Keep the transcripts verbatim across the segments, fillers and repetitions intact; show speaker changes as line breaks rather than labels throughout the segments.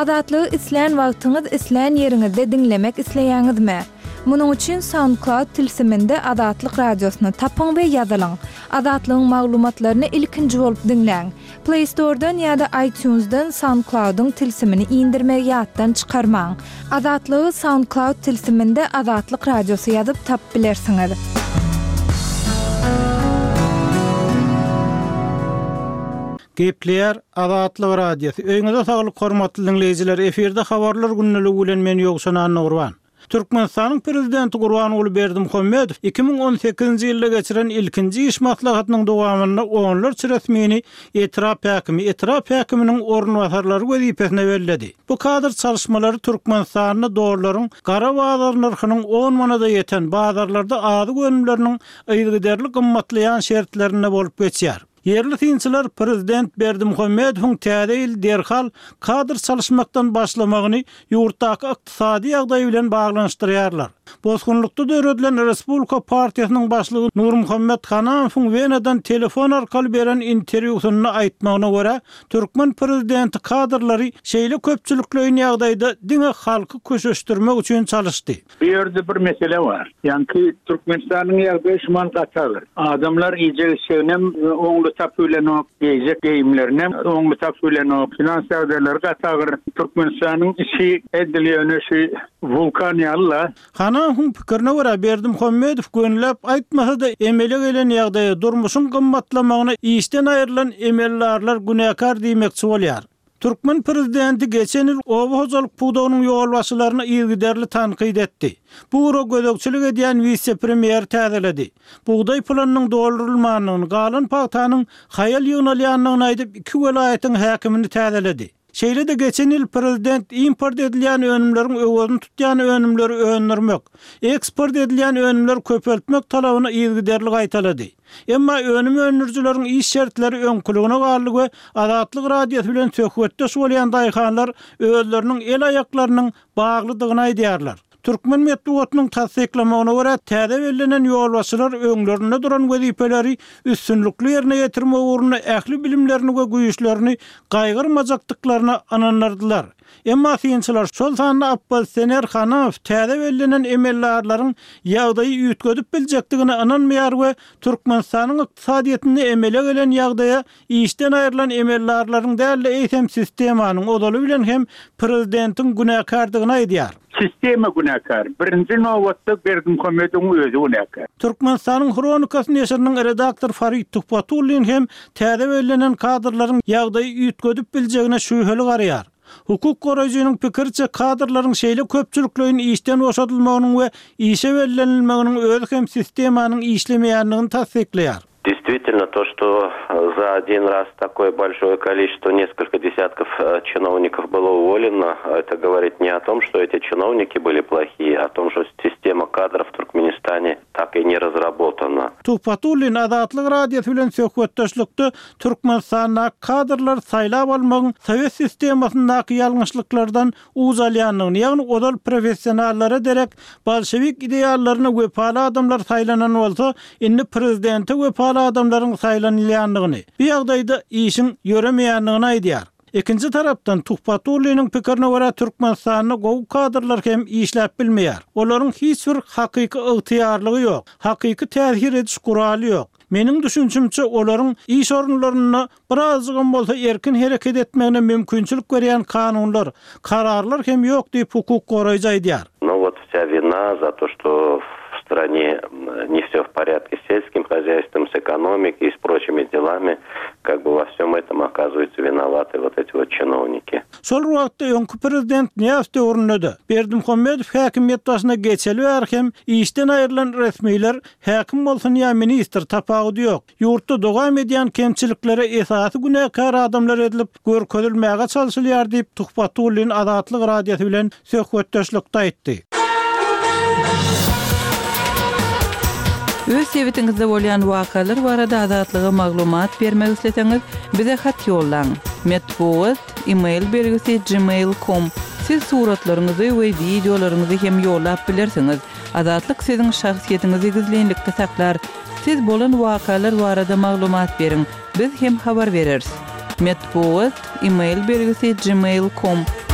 Adatlygy isleýän wagtyňyz isleýän ýeriňizde dinlemek isleýäňizmi? Munuň üçin SoundCloud tilsiminde Adatlyk radiosyny tapyň we ýazylaň. Adatlygyň maglumatlaryny ilkinji bolup dinleň. Play Store'dan ýa-da iTunes'dan SoundCloud'un tilsimini indirmegi ýatdan çykarmaň. Adatlygy SoundCloud tilsiminde Adatlyk radiosy ýazyp tap bilersiňiz.
Gepler Adatlyk radiosu. Öňüňizde saglyk hormatly dinleýijiler, eferde habarlar günneligi bilen men ýogşan Nurwan. Türkmenistanyň prezidenti Gurbanuly Berdimuhammedow iki bin on sekizinji ýylda geçiren ilkinji iş maslahatynyň dowamyna onlarça resmini etiraf häkimi, etiraf häkiminiň ornwasarlary wezipesine berledi. Bu kadr çalışmalary Türkmenistanyň dowlaryň gara bazar narhynyň on manada ýeten bazarlarda azy gönümleriniň ýygyderli gymmatlaýan şertlerine bolup geçýär. Yerli tinçiler Prezident Berdimuhammedowyň täze ýyl derhal kadr çalışmakdan başlamagyny ýurtdaky ykdysady ýagdaý bilen baglanyşdyrýarlar. Bozgunlukda döredilen Respublika Partiýasynyň başlygy Nurmuhammed Hanafowyň Wenadan telefon arkaly beren interwýusyny aýtmagyna görä, Türkmen prezidenti kadrlary şeýle köpçülikleýän ýagdaýda diňe halky köşeşdirmek üçin çalışdy.
Bu ýerde bir mesele var. Ýani Türkmenistanyň ýagdaýy şuman gatary. Adamlar iýje şeýnem oňly tapylenok, geýjek geýimlerine oňly tapylenok, finans ýagdaýlary gatary. Türkmenistanyň işi edilýäne şu vulkan ýalla.
Hanafowyň pikirine görä Berdimuhammedow gönläp aýtmasa da emele gelen ýagdaýa durmuşyň gymmatlamagyna işden aýrylan emellerler günäkar diýmekçi bolýar. Türkmen prezidenti geçen ýyl Owahozalyk puwdagynyň ýolbaşçylaryna ýygyderli tanqid etdi. Bu ura gödökçilik edýän vice-premier täzeledi. Buğday planynyň doldurulmagyny, galan paýtanyň haýal ýöňelýändigini aýdyp iki welaýatyň häkimini täzeledi. Şeýle de geçen ýyl prezident import edilýän önümleriň öwrüni tutýan önümleri öňürmek, eksport edilýän önümleri köpeltmek talabyny ýygyderli gaýtalady. Emma önüm öňürjüleriň iş şertleri öňküligine garlyk we Adatlyk radiosy bilen söhbetdeş bolýan daýhanlar özleriniň el aýaklarynyň baglydygyny aýdýarlar. Türkmen medeniýetiniň tasdiklamagyna görä täze belenen ýolbaşçylar öňlerinde duran wezipeleri üstünlikli ýerine ýetirmek ugruna ähli bilimlerini we güýçlerini gaýgyrmajakdyklaryna ananlardylar. Emma synçylar şol sany Abbas Sener Hanafow täze belenen emellerlaryň ýagdaýy ýetgedip biljekdigine ananmaýar we Türkmenistanyň ykdysadyetini emele gelen ýagdaýa işden aýrylan emellerlaryň däli eýsem sistemanyň odaly bilen hem prezidentiň günäkardygyny aýdýar.
Sistema günäkar. Birinji nowatda Berdimuhammedowyň özü günäkar.
Türkmenistanyň Hronikasy neşriniň redaktor Farid Tuhpatulyn hem täze belenen kadrlaryň ýagdaýy ýetgedip biljegine şüpheli garýar. Hukuk goraýjynyň pikirçe kadrlaryň şeýle köpçülikleýän işden boşadylmagynyň we işe berilmeginiň özü hem sistemanyň işlemeýändigini tasdikleýär.
Действительно, то, что за один раз такое большое количество, несколько десятков чиновников было уволено, это говорит не о том, что эти чиновники были плохие, а о том, что система кадров в Туркменистане так и не разработана.
Tuhpatulyn Adatlyk radiosy bilen söhbetdeşlikde Türkmenistanda kadrlar saýlap almagyň Sowet sistemasyndaky ýalňyşlyklardan uzalýanlygyny, ýagny odal professionallara derek bolşewik ideallaryny wepaly adamlar saýlanan bolsa, indi prezidenti wepaly adamlaryň saýlanýanlygyny, bu ýagdaýda işiň ýöremeýänligini aýdýar. Ikinci tarapdan Tuhpatulynyň pikirine görä Türkmenistanyň gowy kadrlar hem işläp bilmeýär. Olaryň hiç bir hakyky ygtyýarlygy ýok, hakyky täsir ediş guraly ýok. Meniň düşünçimçe olaryň iş orunlaryna birazgyn bolsa erkin hereket etmegine mümkinçilik berýän kanunlar, kararlar hem ýok diýip hukuk goraýjy aýdýar.
Ну вот вся вина за то, что в стране не все в порядке с сельским хозяйством, с экономикой и с прочими делами, как бы во всем этом оказываются виноваты вот эти вот чиновники.
Şol wagtda öňkü prezident Niýaz döwründe Berdimuhammedow häkimiýet başyna geçeli hem işden aýrylan resmiler häkim bolsun ýa minister tapagy ýok. Ýurtda dogam edýän kemçiliklere esasy günäkar adamlar edilip görkezilmäge çalşylýar diýip Tuhpatulyn Adatlyk radiosy bilen söhbetdeşlikde aýtdy.
Öz sebetiňizde bolýan wakalar barada adatlyga maglumat bermek isleseňiz, bize hat ýollaň. Metbuat email bergisi gmail dot com. Siz suratlaryňyzy we videolaryňyzy hem ýollap bilersiňiz. Adatlyk siziň şahsiýetiňizi gizlenlikde saklar. Siz bolan wakalar barada maglumat beriň. Biz hem habar bereriz. Metbuat email bergisi gmail dot com.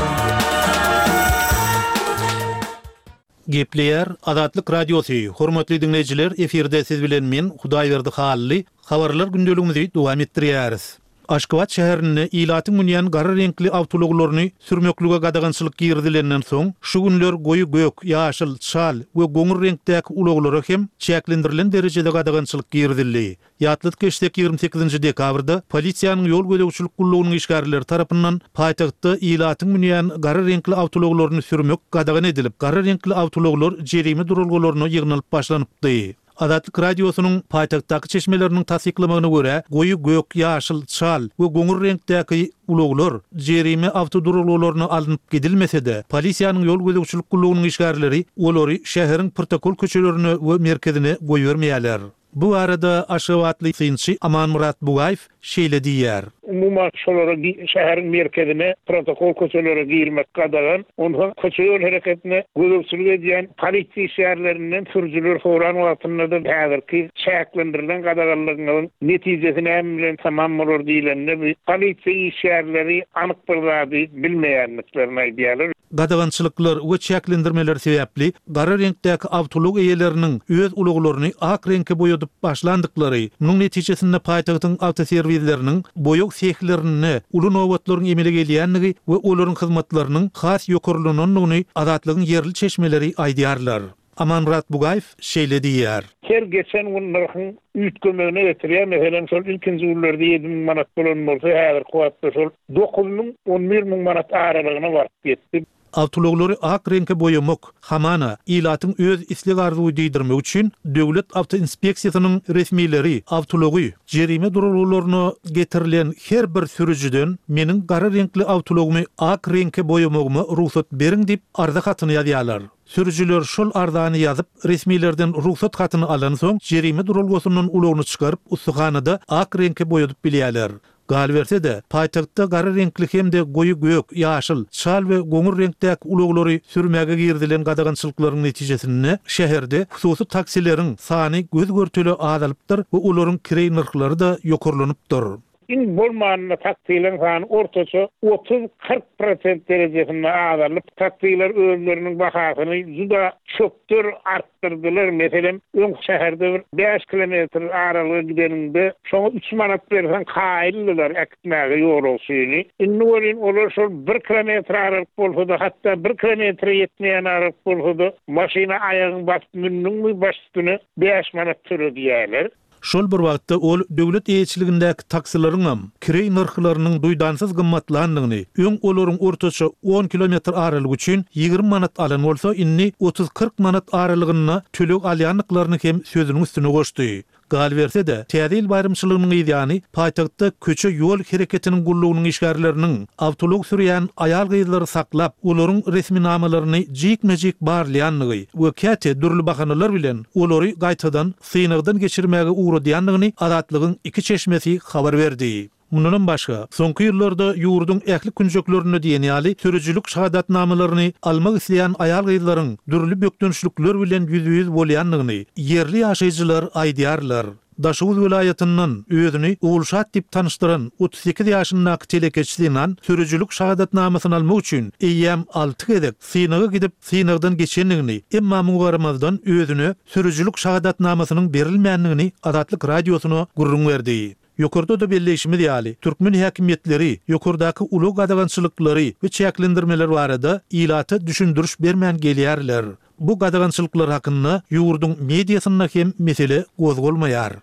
Gepleyer Azatlyk Radiosu. Hormatly dinleyijiler, eferde siz bilen men Hudaýberdi Hally. Habarlar gündölüňizi dowam etdirýäris. Aşgabat şäherinde ilatyň münýän gara renkli awtologlaryny sürmeklige gadagançylyk girdilenden soň şu günler goýy gök, ýaşyl, çal we goňur renkdäki uloglary hem çäklendirilen derejede gadagançylyk girdildi. Ýatlyk geçdeki ýygrimi sekizinji dekabrda polisiýanyň ýol gödäwçilik gullugynyň işgärleri tarapyndan paýtagtda ilatyň münýän gara renkli awtologlaryny sürmek gadagan edilip, gara renkli awtologlar jerime durulgalaryna ýygnalyp başlanypdy. Azatlyk Radiosynyň paýtagtdaky çeşmeleriniň tasdiklamagyna görä, goýy gök, ýaşyl, çal we goňur renkdäki uloglar jerime awtodurulgalaryna alınıp gidilmese-de, polisiýanyň ýol gödäwçilik gullugynyň işgärleri olary şäheriň protokol köçelerini we merkezine goýbermeýärler. Bu arada Aşgabatly synçy Amanmurat Bugaýew şeýle diýär.
Umuma şolara şäheriň merkezine protokol köçelere girmek gadagan, onda köçe hareketine gödäwçilik edýän polisiýa şäherlerinden sürüjüler soran wagtynda da häzirki çäklendirilen gadaganlygynyň netijesini hem bilen tamam bolar diýilende bir polisiýa şäherleri anyk bir zady bilmeýänliklerini aýdýarlar.
Gadagançylyklar we çäklendirmeler sebäpli gara renkdäki awtolog eýeleriniň öz uluglaryny ak renkge boýadyp başlandyklary, munyň netijesinde paýtagtyň awtoserwisleriniň boýok sehlerini uly nowatlaryň emele gelýänligi we olaryň hyzmatlarynyň has ýokurlygyny azatlygyň yerli çeşmeleri aýdýarlar. Amanmurat Bugaýew şeýle diýär.
Her geçen günleriň üýtgemegine getirýär. Meselem şol ilkinji ýyllarda ýedi ming manat bolan bolsa, häzir kuwatda şol dokuz ming on bir ming manat aralygyna baryp getdi.
Awtologlary ak renkge boýamak hamana ilatyň öz isleg arzuwy diýdirmek üçin döwlet awtoinspeksiýasynyň resmileri awtology jerime durulgalaryna getirilen her bir sürüjüden meniň gara renkli awtologymy ak renkge boýamagyma ruhsat beriň diýip arza hatyny ýazýarlar. Sürüjüler şol ardany ýazyp resmilerden ruhsat hatyny alan soň jerime durulgasynyň ulogyny çykaryp ustuhanada ak renkge boýadyp bilýärler. Gal berse de paýtagtda gara renkli hemde goýy gök, ýaşyl, çal we goňur renkdäki uloglary sürmäge girdilen gadagançylyklaryň netijesinde şäherde hususy taksileriň sany göz görtüli azalypdyr we olaryň kirey narhlary da ýokurlanypdyr.
In bolmanyna taktilen sany ortaça otuz kırk prosent derejesinde azalyp, taktiler özleriniň bahasyny juda çöpdür artdyrdylar. Meselem, öň şäherde bir beş kilometr aralyga gideninde şoňa üç manat bersen kaýyldylar ekmäge ýol suýuny. Indi bolin olar şol bir kilometr aralyk bolsa-da, hatda bir kilometr ýetmeýän aralyk bolsa-da maşina aýagyny basyp münniň başyny beş manat türedýärler.
Şol bir wagtda ol döwlet eýetçiligindäki taksilaryň kirey narhlarynyň duýdansyz gymmatlandygyny, öň olaryň ortaça on kilometr aralyk üçin ýygrimi manat alan bolsa, inni otuz kırk manat aralygyna tölek alýanlyklaryny hem sözüniň üstüne goşdy. Gal berse de täze il bayrymçylygynyň ýa-ni paýtagtda köçe ýol hereketiniň gullugynyň işgärleriniň awtolog sürýän aýal gyzlary saklap, olaryň resmi namalaryny jik-mejik barlaýanlygy we käte dürli bahanalar bilen olary gaýtadan synagdan geçirmäge uğradýanlygyny Azatlygyň iki çeşmesi habar berdi. Mundan başga, soňky ýyllarda ýurduň ähli künjeklerini diýen ýaly sürüjülük şahadatnamalaryny almak isleýän aýal gyzlaryň dürli bökdönüşlikler bilen ýüz-ýüz bolýanlygyny yerli ýaşaýjylar aýdýarlar. Daşowuz welaýatynyň özüni Ugulşat diýip tanışdyran otuz sekiz ýaşyndaky telekeçisinden sürüjülük şahadatnamasyny almak üçin eýýäm alty gezek synaga gidip synagdan geçenligini, emma mugaramazdan özüne sürüjülük şahadatnamasynyň berilmänligini Azatlyk Radiosyna gurrun berdi. Ýokurda da belleşimi diýali, türkmen häkimetleri ýokurdaky ulug gadagançylyklary we çäklendirmeler barada ilaty düşündürüş bermän gelýärler. Bu gadagançylyklar hakynda ýurduň mediasyna hem mesele gozgolmaýar.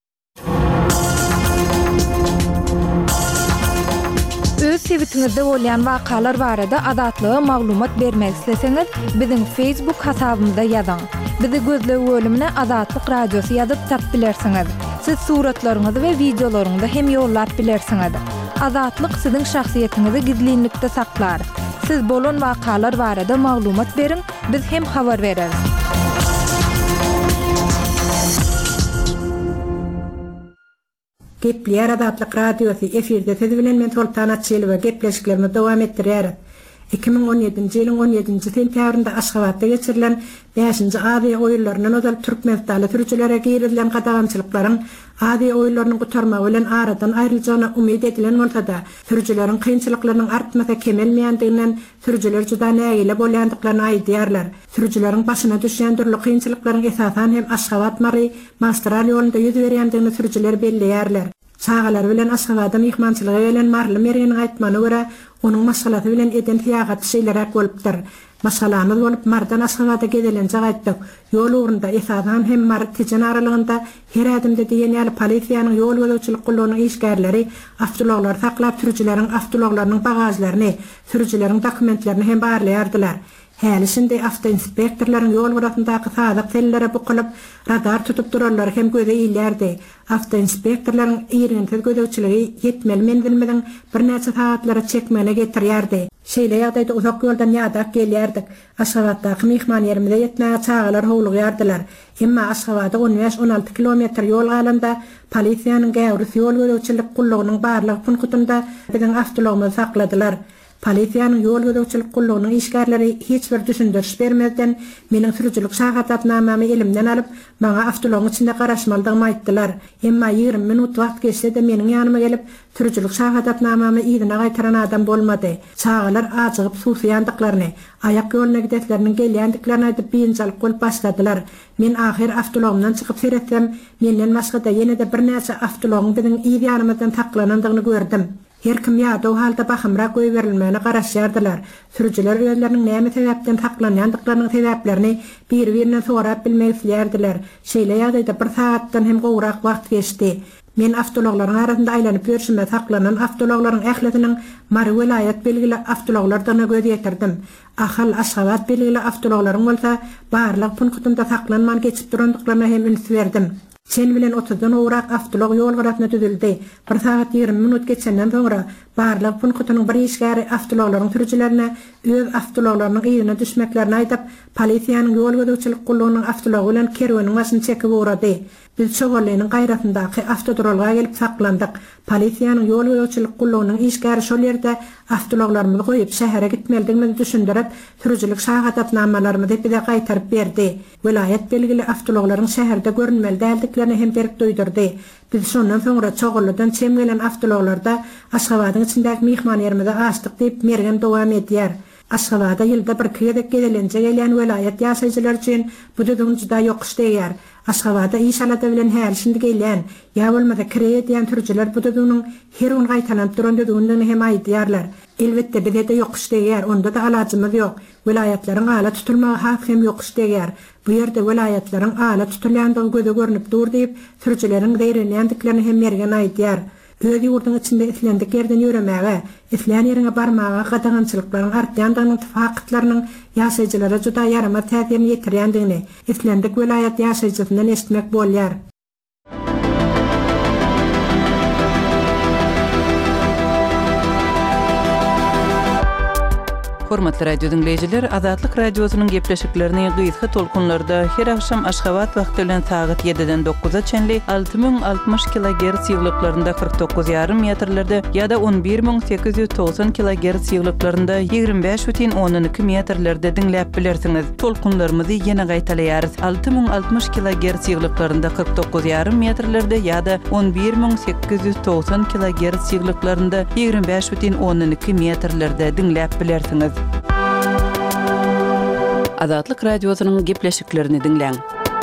Öz sebitiňizde bolýan wakalar barada azatlyga maglumat bermek isleseňiz, biziň Facebook hasabymyzda ýazyň. Bizi gözlep bölümine Azatlyk Radiosy ýazyp tap bilersiňiz. Siz suratlaryňyzy we videolaryňyzy hem ýollap bilersiňiz. Azatlyk siziň şahsiýetiniňizi gizlinlikde saklar. Siz bolan wakalar barada maglumat beriň, biz hem habar bereriz.
Gepleýär Azatlyk Radiosu efirde siz bilen men Sultan Atçylyk gepleşiklerimi dowam etdirýär. iki min on ýedinji ýylyň on ýedinji sentýabrynda Aşgabatda geçirilen beşinji Aziýa oýunlarynyň özel Türkmenistanly türkçülere giýerilen gadagamçylyklaryň Aziýa oýunlarynyň gutarmagy bilen aradan aýryljygyna umyt edilen bolsa-da, türkçülerin kynçylyklarynyň artmasa kemelmeýändiginden türkçüler juda nägile bolýandyklaryny aýdýarlar. Türkçülerin başyna düşýän türlü kynçylyklaryň esasan hem Aşgabat mary magistral ýolunda ýüz berýändigini türkçüler belleýärler. Çağalar bilen Aşgabada mehmançylygy bilen marly mereniň aýtmany görä, onuň masalasy bilen eden tiýagat şeýler bolupdyr. Masalany bolup mardan Aşgabada gidilenje aýtdyk. Ýol urunda esasan hem mar tijen aralygynda her adymda diýen ýaly polisiýanyň ýol gödäwçilik gullarynyň işgärleri avtologlar saklap türkçülerin avtologlarynyň bagajlaryny, türkçülerin dokumentlerini hem barlaýardylar. Häli şinde avtoinspektorlaryň ýol gyrasyndaky sadak tellere bukylyp radar tutup durarlar hem göze iýilýärdi. Avtoinspektorlaryň ýerinde gödäwçiligi ýetmeli menzilmeden bir näçe saatlara çekmene getirýärdi. Şeýle ýagdaýda uzak ýoldan ýadak gelýärdik. Aşgabatdaky mehman ýerimizde ýetmäge çağalar howlugyardylar. Emma Aşgabada on beş on alty kilometr ýol galanda polisiýanyň gäwrisi ýol gödäwçilik gullagynyň barlyk punktunda biziň avtologymyzy sakladylar. Polisiýanyň ýol gödäwçilik gullagynyň işgärleri hiç bir düşündiriş bermezden meniň sürüjülük şahadatnamamy elimden alyp maňa avtologyň içinde garaşmaldygymy aýtdylar. Emma ýygrimi minut wagt geçse de meniň ýanyma gelip sürüjülük şahadatnamamy ýygyna gaýtaran adam bolmady. Çağalar açygyp suwyandyklaryny, aýak ýoluna gidetleriniň gelýändiklerini aýdyp biňjalyk bolup başladylar. Men ahir avtologymdan çykyp seretsem, menden başga da ýene-de bir näçe avtologyň biziň ýanymyzdan taklanandygyny gördüm. Her kim ýa-da o halda bahymrak goý berilmegine garaşýardylar. Sürüjüler ýölläriniň näme sebäpden taklanýandyklarynyň sebäplerini bir-birinden sorap bilmek isleýärdiler. Şeýle ýagdaýda bir saatdan hem gowrak wagt geçdi. Men avtologlaryň arasynda aýlanyp ýörüşime taklanan avtologlaryň ähletiniň Mary welayet belgili avtologlardan göz ýetirdim. Ahal Aşgabat belgili avtologlaryň bolsa barlyk punktunda taklanman geçip durandyklaryna hem üns berdim. Sen bilen otuzdan owrak avtolog ýol garasyna düzüldi. Bir saat ýygrimi minut geçenden soňra barlyk punktanyň bir işgäri avtologlaryň türkçülerine öz avtologlarynyň ýygyna düşmeklerini aýdyp, polisiýanyň ýol gödäwçilik gullagynyň avtology bilen kerweniň başyny çekip uğrady. Biz şogarlynyň gaýratyndaky avtodrolga gelip saklandyk. Polisiýanyň ýol gödäwçilik gullagynyň işgäri şol ýerde avtologlarymyzy goýup şähere gitmeligimizi düşündirip, sürüjülük şahadatnamalary bize gaýtaryp berdi. Welayet belgili avtologlaryň şäherde görünmeli däldiklerini hem berip doýdurdy. Biz şondan soňra Çoğullydan çem gelen avtologlarda Aşgabatyň içindäki mehman ýerimize açdyk diýip mergen dowam edýär. Aşgabada ýylda bir kýedek gelelenje gelýän welayet ýaşaýjylar üçin bu düdüň juda ýokuşdy ýer. Aşgabada iş alada bilen häl şimdi gelýän, ýa bolmasa kireye diýen türkçüler bu düdüňiň her gün gaýtalanıp duran düdüňden hem aýdýarlar. Elbetde bizde ýokuşdy ýer, onda da alajymyz ýok. Welaýatlariň ala tutulmagy hakym ýokuşdy ýer. Bu ýerde welaýatlariň ala tutulýandygy göze görünüp dur diýip türkçüleriň beýrenýändiklerini hem mergen aýdýar. Öz ýurduň içinde islendik ýerden ýöremäge, islen ýerine barmaga gadagançylyklaryň artýandygyny fakatlarynyň ýaşaýjylara juda ýarama täsirini ýetirýändigini islendik welayat ýaşaýjysyndan eşitmek bolýar.
Hormatly radio dinleyijiler, Azatlyk radiosynyň gepleşiklerini gysga tolkunlarda her akşam Aşgabat wagty bilen saat ýediden dokuza çenli alty ming altymyş kilohertz ýyglyklarynda kırk dokuz ýarym metrlerde ýa-da on bir ming sekiz ýüz togsan kilohertz ýyglyklarynda ýygrimi beş butun on iki metrlerde dinläp bilersiňiz. Tolkunlarymyzy ýene gaýtalarýarys. alty ming altymyş kilohertz ýyglyklarynda kırk dokuz ýarym metrlerde ýa-da on bir ming sekiz ýüz togsan kilohertz ýyglyklarynda ýygrimi beş butun on iki metrlerde dinläp bilersiňiz. Azatlyk radiosynyň gepleşiklerini dinleň.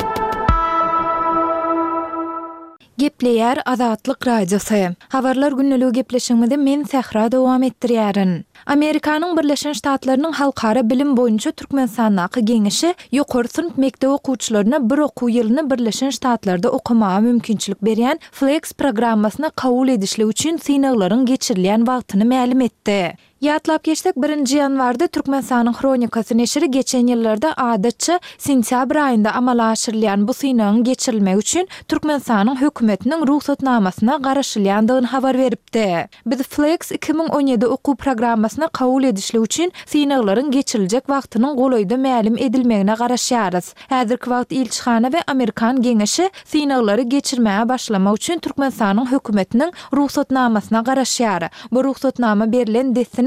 Gepleýär Azatlyk radiosu. Habarlar günneligi gepleşigimizde men Sähra dowam etdirýärin. Amerikanyň Birleşen Ştatlarynyň halkara bilim boýunça Türkmenistanaky geňişi ýokary synp mekdep okuwçylaryna bir okuw ýylyny Birleşen Ştatlarda okumaga mümkinçilik berýän Flex programmasyna kabul edişli üçin synaglaryň geçirilýän wagtyny ma'lum etdi. Ýatlap geçsek birinji ýanwarda Türkmenistanyň Kronikasy neşri geçen ýyllarda adatça sentýabr aýynda amala aşyrylýan bu synagyň geçirilmegi üçin Türkmenistanyň hökümetiniň ruhsatnamasyna garaşylýandygyny habar beripdi. Biz Flex iki ming on ýedi okuw programmasyna kabul edişli üçin synaglaryň geçiriljek wagtynyň golaýda ma'lum edilmegine garaşýarys. Häzirki wagt ilçihana we Amerikan geňişi synaglary geçirmäge başlamak üçin Türkmenistanyň hökümetiniň ruhsatnamasyna garaşýar. Bu ruhsatnama berilen desine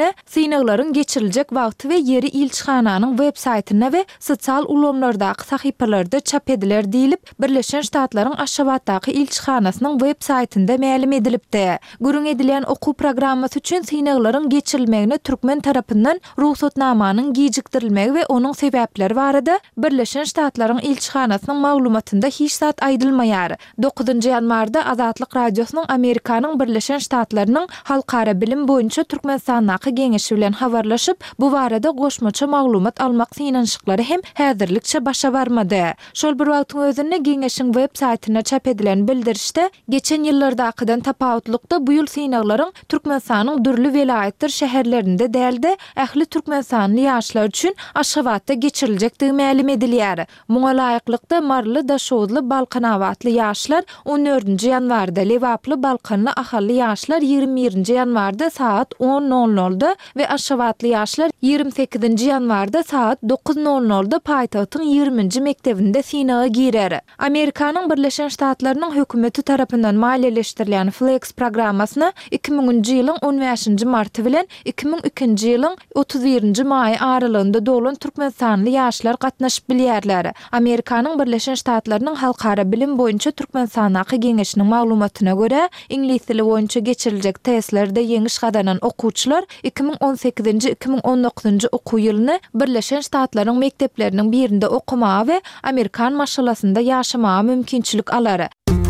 ýerine synaglaryň geçiriljek wagty we ýeri ilçixananyň web saytyna we sosial ulamlardaky sahypalarda çap ediler diýilip, Birleşen Ştatlaryň Aşgabatdaky ilçixanasynyň web saytynda ma'lum edilipdi. Gürüň edilen okuw programmasy üçin synaglaryň geçirilmegine türkmen tarapyndan ruhsatnamanyň gijikdirilmegi we onuň sebäpleri barada Birleşen Ştatlaryň ilçixanasynyň maglumatynda hiç zat aýdylmaýar. dokuzunçy ýanwarda Azatlyk radiosynyň Amerikanyň Birleşen Ştatlarynyň halkara bilim boýunça Türkmenistanaky geňeşi bilen habarlaşyp, bu barada goşmaça maglumat almak synanşyklary hem häzirlikçe başa barmady. Şol bir wagtyň özünde geňeşiň web saytyna çap edilen bildirişde geçen ýyllardakydan tapawutlykda bu ýyl synaglaryň Türkmenistanyň dürli welaýetler şäherlerinde dälde ähli Türkmenistanly ýaşlar üçin Aşgabatda geçiriljekdigi ma'lum edilýär. Muňa laýyklykda Marly, Daşowly, Balkanawatly ýaşlar on dördünçi ýanwarda, Lewaply, Balkanly ahally ýaşlar ýygrimi birinji ýanwarda saat on nol nolda we Aşgabatly ýaşlar ýygrimi sekizinçi ýanwarda saat dokuz nol nolda paýtagtyň ýygrminji mektebinde synaga girer. Amerikanyň Birleşen Ştatlarynyň hökümeti tarapyndan maliýeleşdirilen Flex programmasyna iki miňinji ýylyň on beşinji marty bilen iki miň ikinji ýylyň otuz birinji maý aralygynda dolan Türkmenistanly ýaşlar gatnaşyp bilýärler. Amerikanyň Birleşen Ştatlarynyň halkara bilim boýunça Türkmenistanaky geňeşiniň maglumatyna görä, ingliz dili boýunça geçiriljek testlerde ýeňiş gadanan okuwçylar iki miň on sekizinji iki miň on dokuzunçy okuw ýylyny Birleşen Ştatlaryň mekdepleriniň birinde okumagy we Amerikan maşalasynda ýaşamagy mümkinçilik alar.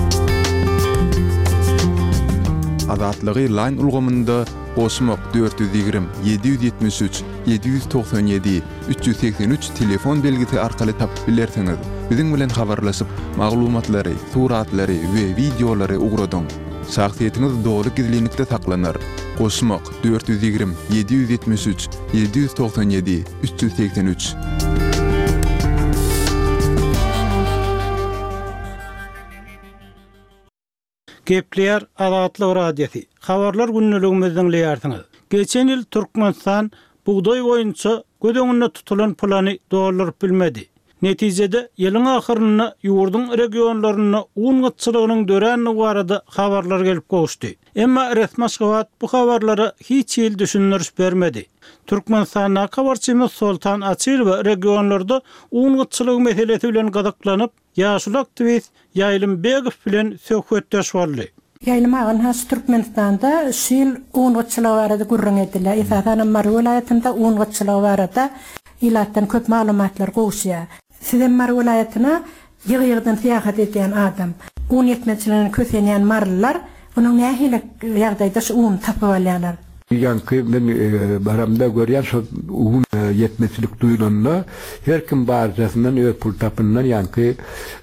Azatlygy line ulgamynda Goşmak dört yüz ýygrimi yedi yüz ýetmiş üç yedi yüz toksan ýedi üç yüz seksen üç telefon belgisi arkaly tapyp bilersiňiz. Biziň bilen habarlaşyp maglumatlary, suratlary we videolary ugradyň. Şahsiýetiňiz dogry gizlilikde saklanar. Goşmak dört yüz ýygrimi yedi yüz ýetmiş üç yedi yüz toksan ýedi üç yüz seksen üç.
Gepler Azatlyk radiosu. Habarlar günneligimizden leýärsiňiz. Geçen ýyl Türkmenistan buğday boýunça gödeňinde tutulan plany dolaryp bilmedi. Netijede ýylyň ahyryna ýurdun regionlaryna un gytçylygynyň dörenligi barada habarlar gelip goşdy. Emma resmi Aşgabat bu habarlara hiç ýyl düşündürüş bermedi. Türkmenistanyň habarçymyz Sultan Açyl we regionlarda un gytçylygy meselesi bilen gadaklanyp ýaşul aktivist Ýaýlym Begow bilen söhbetdeş boldy.
Ýaýlym agyn has Türkmenistanda şyl un gytçylygy barada gurrun edilýär. Esasen Mar welaýatynda un gytçylygy barada ilatdan köp maglumatlar goşýar. Sizin Mar welaýatyna ýygy-ýygydan seýahat edýän adam, un ýetmezçiligini kösenýän marlylar onuň nähili ýagdaýda şu un tapyp alýarlar.
Yankı ben baramda görýän şu un yetmezçilik duýulanda her kim barjasyndan öz pul tapyndan yankı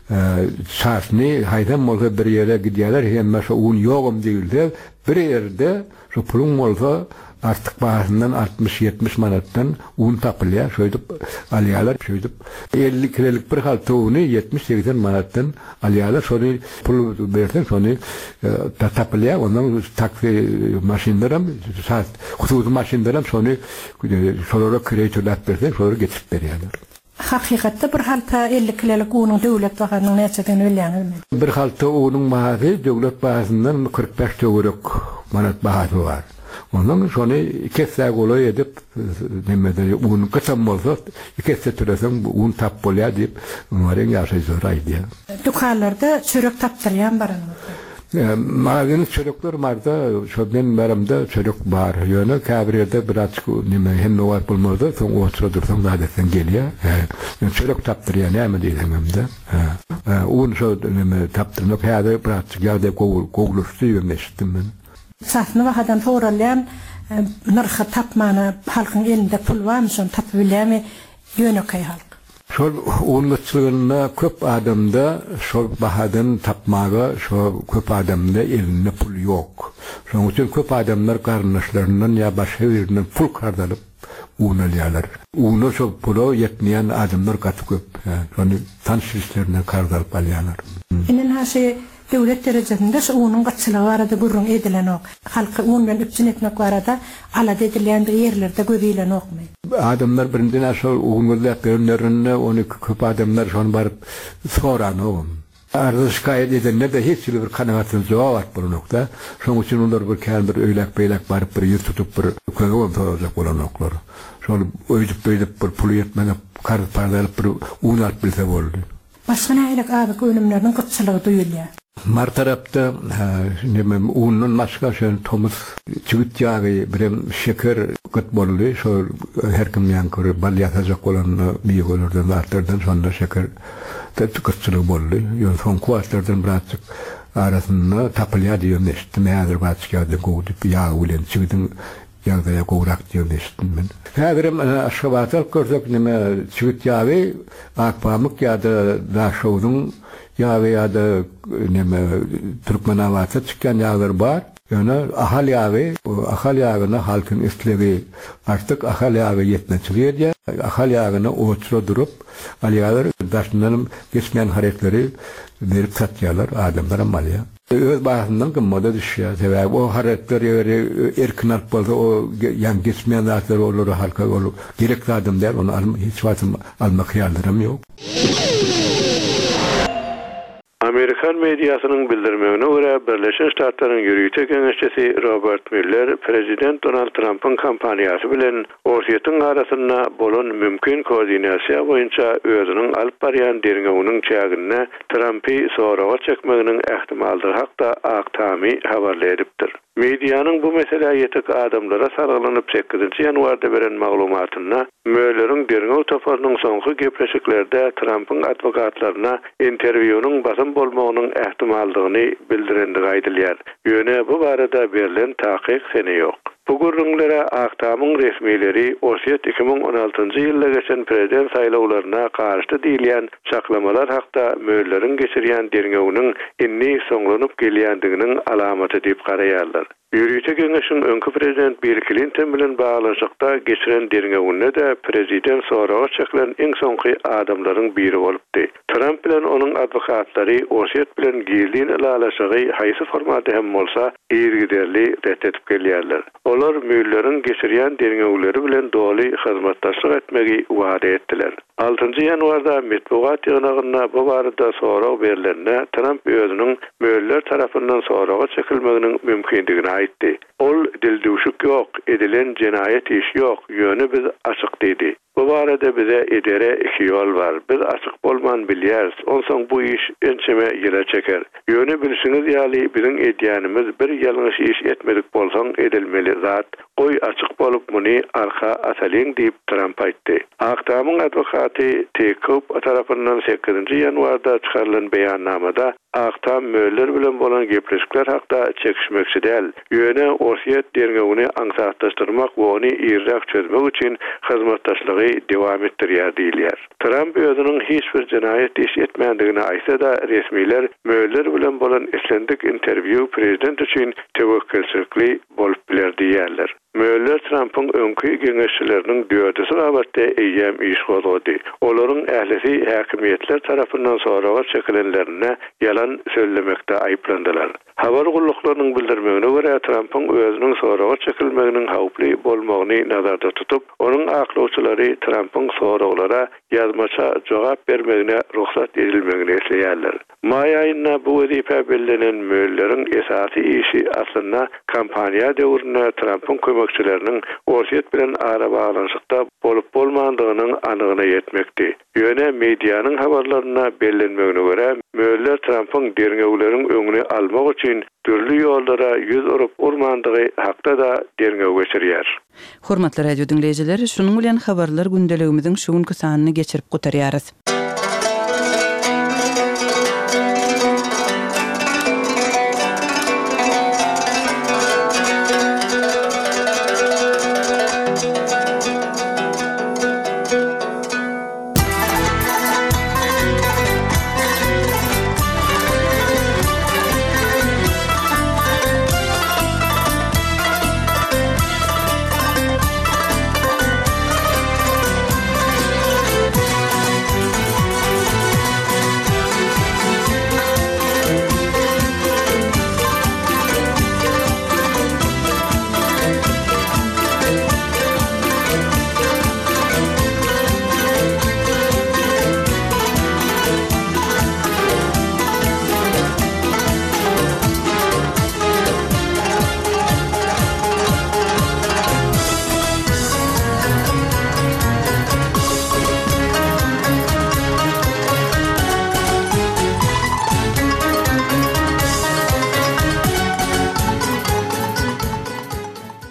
şahsny haýdan bolsa bir ýere gidýärler, hem şu un ýogum diýildi. Bir ýerde şu pulun bolsa artık bahasından altmış yetmiş manattan un tapılıyor. Şöyle alyalar, şöyle elli kilolik bir halta unu yetmiş seksen manattan alyalar. Sonra pul versen sonra da tapılıyor. Ondan taksi maşinlerim, saat hususi maşinlerim sonra sonra kreatörler versen sonra getirip veriyorlar.
Hakikatte bir halta elli kilolik unun döwlet bakanlygynyň näçeden bilýän.
Bir halta unun bahasy döwlet bahasyndan kırk beş töwerek manat bahasy var. Ondan sonra ikisi golay edip demede un kıtam bolsa ikisi türesem un tap bolýar dip onların ýaşaýy aýdy.
Dukanlarda çörek tapdyrýan barmy?
Magazin çörekler marda şu ben baramda çörek bar. Ýöne käbirde birazçyk nime hem nowar bolmady, soň otura dursam zaten gelýär. Çörek tapdyrýan näme diýemde. Un şu nime tapdyrmak häzir birazçyk ýerde goguluşdy ýöneşdim men.
Satny wagtdan soralan narxy tapmany halkyň elinde pul barmy, şonu tapyp bilýärmi ýönekay halk.
Şol unutçylygyna köp adamda şol bahadan tapmaga şol köp adamda elinde pul ýok. Şoň üçin köp adamlar garnaşlaryndan ýa başga birinden pul kardalyp un alýarlar. Uny şol pula ýetmeýän adamlar gaty köp. Şonu tanşyşlaryna kardalyp alýarlar.
Inen haşy döwlet derejesinde şu unun gytçylygy barada gurrun edilen ok. Halky un bilen üpçün etmek barada alada edilen ýerlerde göbilen okmy.
Adamlar birinden aşağı un gördüler, onu köp adamlar şonu barıp soran o. Arada şikayet edenler de hiç bir kanaatın cevap var bu nokta. Şoň üçin onlar bir kän bir öýlek beýlek barıp bir ýer tutup bir köňe bolajak bolan noklar. Şol öýdüp beýlep bir pul ýetmeden kart paralyp bir un alyp bilse boldy.
Başga näýlek abi önümlerden gıtçylygy duýulýar.
Mar tarapda nemem unun başga şön tomuz çügüt ýagy birem şeker gıt boldy. Şol her kim ýankyr bal ýatacak bolan biýelerden artyrdan şonda şeker tükeççilik boldy. Ýön son kuatlardan birazçyk arasynda tapylýar diýen eşitdim. Häzir başga da gowup ýagy bilen çügüdin ýagdaýa gowrak diýen eşitdim men. Häzirim aşgabatal gördük nime çügüt ýagy akpamyk ýa-da daşowdyň ýa-da ýa-da nime Türkmen awatda çykkan ýaglar bar. Ýöne ahal ýagy, ahal ýagyna halkyň istlegi artyk ahal ýagy ýetmejek. Ahal ýagyna oçra durup, alýalar daşndan geçmeýän hareketleri berip satýarlar adamlar malya. Öz bahasından gymada düşýär. Sebäbi o hareketler ýöre erkin alyp bolsa o ýan geçmeýän zatlar olary halka olup gerekli adamlar onu hiç wagtym almak ýallarym ýok.
Amerikan mediasynyň bildirmegine görä Birleşik Ştatlaryň ýürüýte geňeşçisi Robert Mueller prezident Donald Trump'yň kampaniýasy bilen ortaýytyň arasynda bolan mümkin koordinasiýa boýunça özüniň alyp barýan derňeginiň çägine Trump'y soraga çekmeginiň ähtimaldygy hakda Aktamy habarlaýdypdyr. Medianyň bu meseleye ýetek adamlara sargylanyp sekizinji ýanwarda beren maglumatyna Mueller'in derňew toparynyň soňky gepleşiklerde Trump'yň adwokatlaryna interwýunyň basym bolmagynyň ähtimaldygyny bildirendigi aýdylýar. Ýöne bu barada berilen takyk sene ýok. Bu gurrunlara Aktamyň resmileri Osset iki bin on altynjy ýylda geçen prezident saýlawlaryna garşy diýilýän çaklamalar hakda Mueller'in geçirýän derňeginiň inni soňlanyp gelýändiginiň alamaty diýip garaýarlar. Ýürüýte geňeşiň öňkü prezident Bill Clinton bilen baglanşykda geçiren derňegine de prezident soraga çekilen iň soňky adamlaryň biri bolupdy. Trump bilen onuň adwokatlary Osset bilen girdiň ilalaşygy haýsy formatda hem bolsa ýergiderli reddetip gelýärler. Olar Mueller'in geçirýän derňegleri bilen doly hyzmatdaşlyk etmegi wada etdiler. altynjy ýanwarda metbuat ýygynyna bu barada sorag berilende Trump özüniň Mueller tarapyndan soraga çekilmeginiň mümkindigini aýtdy. Ol dildüşük ýok, edilen jenaýet iş ýok, ýöne biz açyk dedi. Bu barada bize edere iki ýol bar. Biz açyk bolman bilýäris, onsoň bu iş ençeme ýere çeker. Ýöne bilşiňiz ýaly biziň edýänimiz bir ýalňyş iş etmedik bolsaň edilmeli zat. Goý açyk bolup muny arka asalyň diýip Trump aýtdy. Aktamyň adwokaty Tekop tarapyndan sekizinji ýanwarda çykarylan beýannamada Aktam Mueller bilen bolan gepleşikler hakda çekişmekçi däl. Ýöne Osset derňegini aňsatlaşdyrmak we ony ýerrak çözmek üçin hyzmatdaşlygy dowam etdirýär diýilýär. Trump özüniň hiç bir jenaýet iş etmändigini aýtsa da resmiler Mueller bilen bolan eslendik interwýu prezident üçin tewekkülçilikli bolup biler diýerler. Mueller Trump'yň öňkü geňeşçileriniň dördüsi gabatda eýem iş golady. Olaryň ählisi häkimiýetler tarapyndan soraga çekilenlerine yalan söylemekde aýplandylar. Habar gulluklarının bildirmegine görä Trump'yň özüniň soraga çekilmeginiň hawply bolmagyny nazarda tutup, onuň aklawçylary Trump'yň soraglara ýazmaça jogap bermegine ruhsat edilmegini isleýärler. May aýynda bu wezipe belirlenen Mueller'in esasy işi aslında kampaniýa döwründe Trump'yň kömekçileriniň Osset bilen ara baglanşykda bolup bolmandygynyň anygyna ýetmekdi. Ýöne medianyň habarlaryna belirlenmegine görä Mueller Trump'yň derňegleriň öňüne almak üçin türlü ýollara ýüz urup urmandygy hakda da derňeg geçirýär.
Hormatly radio dinleýijiler, şunuň bilen habarlar gündeligimiziň şu günkü sanyny geçirip gotarýarys.